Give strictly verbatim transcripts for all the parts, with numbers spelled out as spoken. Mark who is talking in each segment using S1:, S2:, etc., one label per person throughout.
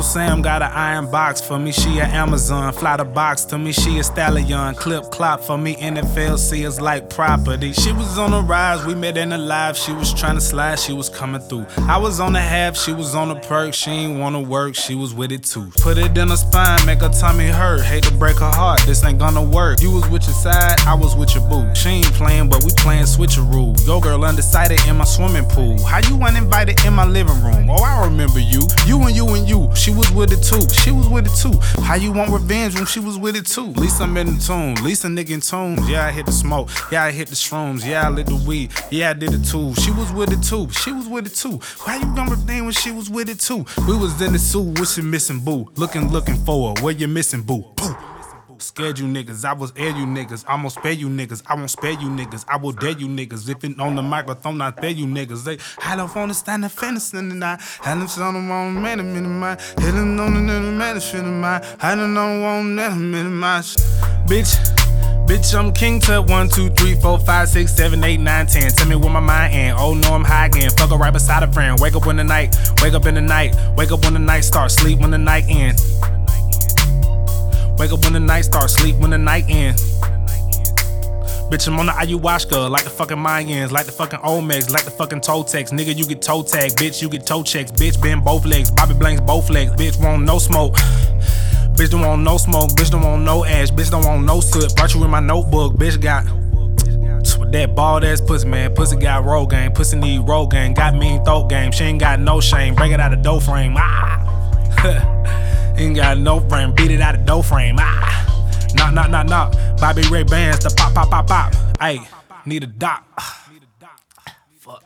S1: Uncle Sam got an iron box for me, she a Amazon. Fly the box to me, she a stallion. Clip clop for me, N F L see us like property. She was on the rise, we met in the live. She was trying to slide, she was coming through. I was on the half, she was on the perk. She ain't wanna work, she was with it too. Put it in her spine, make her tummy hurt. Hate to break her heart, this ain't gonna work. You was with your side, I was with your boo. She ain't playing, but we playing switcheroo. Yo girl undecided in my swimming pool. How you uninvited in my living room? Oh, I remember you. You and you and you. She was with it too. She was with it too. How you want revenge when she was with it too? Lisa I'm in the tune. Lisa nigga in tunes. Yeah, I hit the smoke. Yeah, I hit the shrooms. Yeah, I lit the weed. Yeah, I did it too. She was with it too. She was with it too. How you gonna revenge when she was with it too? We was in the suit. What's you missing, boo? Looking, looking for her. Where you missing, boo? Boo. Scared you niggas, I was air you niggas. I won't spare you niggas, I won't spare you niggas. I will dare you niggas. If it on the microphone, I dare you niggas. They I don't wanna stand the fence in the night. I don't on the wrong man in the mind. Hitting on the little man in the mind. I don't know one never minimize. Bitch, bitch, I'm king tut. One, two, three, four, five, six, seven, eight, nine, ten. Tell me where my mind and oh no, I'm high again. Fuck her right beside a friend. Wake up in the night, wake up in the night, wake up when the night starts, sleep when the night ends. Wake up when the night starts, sleep when the night ends. Bitch, I'm on the ayahuasca, like the fucking Mayans, like the fucking Olmecs, like the fucking Totex. Nigga, you get toe tagged, bitch, you get toe checks. Bitch, bend both legs, Bobby Blanks both legs. Bitch, want no smoke. Bitch, don't want no smoke, bitch, don't want no ash. Bitch, don't want no soot, brought you in my notebook. Bitch, got with that bald ass pussy, man. Pussy got roll game, pussy need roll game. Got mean throat game, she ain't got no shame. Break it out of dough frame, ah. Ain't got no frame, beat it out of dough frame. Ah, knock, knock, knock, knock. Bobby Ray bands, the pop, pop, pop, pop. Ayy, need a doc. Fuck.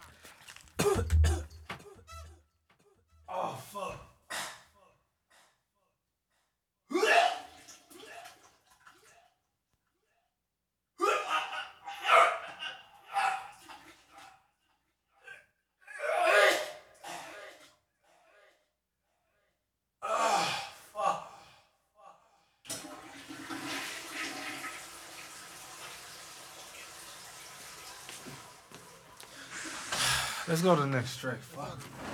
S1: Oh, fuck. Let's go to the next track. Fuck.